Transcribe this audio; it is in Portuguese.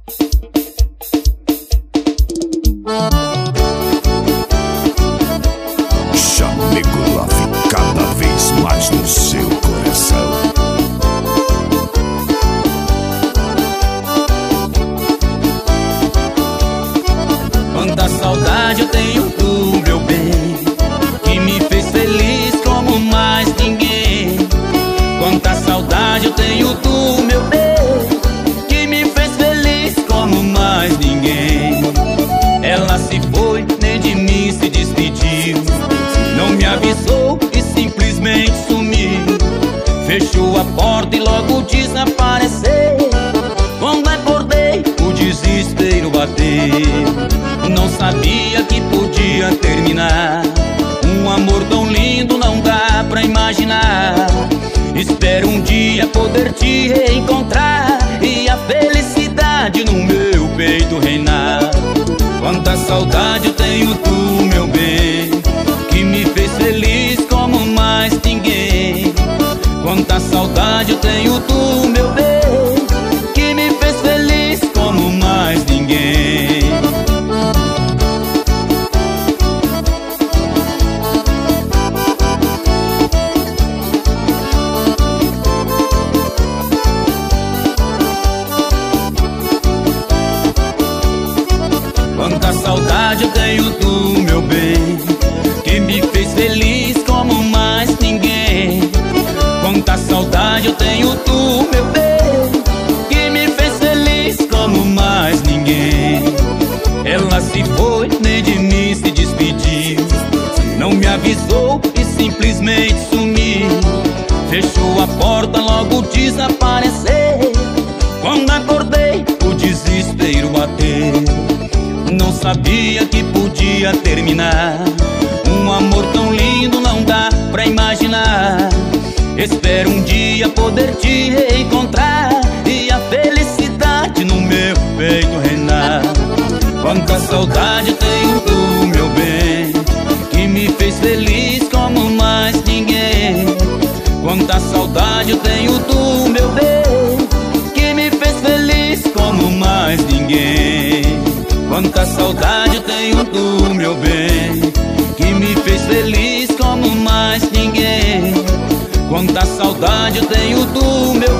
Chamego Love, cada vez mais no seu coração. Quanta saudade eu tenho do meu bem, que me fez feliz como mais ninguém. Quanta saudade eu tenho do meu bem, que me fez feliz como mais ninguém. Ela se foi, nem de mim se despediu, não me avisou e simplesmente sumiu. Fechou a porta e logo desapareceu. Quando acordei, o desespero bateu. Não sabia que podia terminar. Um amor tão lindo não dá pra imaginar. Espero um dia poder te reencontrar e a felicidade no meu peito reinar. Quanta saudade eu tenho do meu bem, que me fez feliz como mais ninguém. Quanta saudade eu tenho do meu bem, que me fez feliz como mais ninguém. Quanta saudade eu tenho do meu bem, que me fez feliz como mais ninguém. Quanta saudade eu tenho do meu bem, que me fez feliz como mais ninguém. Ela se foi, nem de mim se despediu, não me avisou e simplesmente sumiu. Fechou a porta, logo desapareceu. Quando acordei, o desespero bateu. Não sabia que podia terminar. Um amor tão lindo não dá pra imaginar. Espero um dia poder te reencontrar e a felicidade no meu peito reinar. Quanta saudade eu tenho do meu bem, que me fez feliz como mais ninguém. Quanta saudade eu tenho do meu bem, que me fez feliz como mais ninguém. Quanta saudade eu tenho do meu bem, que me fez feliz como mais ninguém. Quanta saudade eu tenho do meu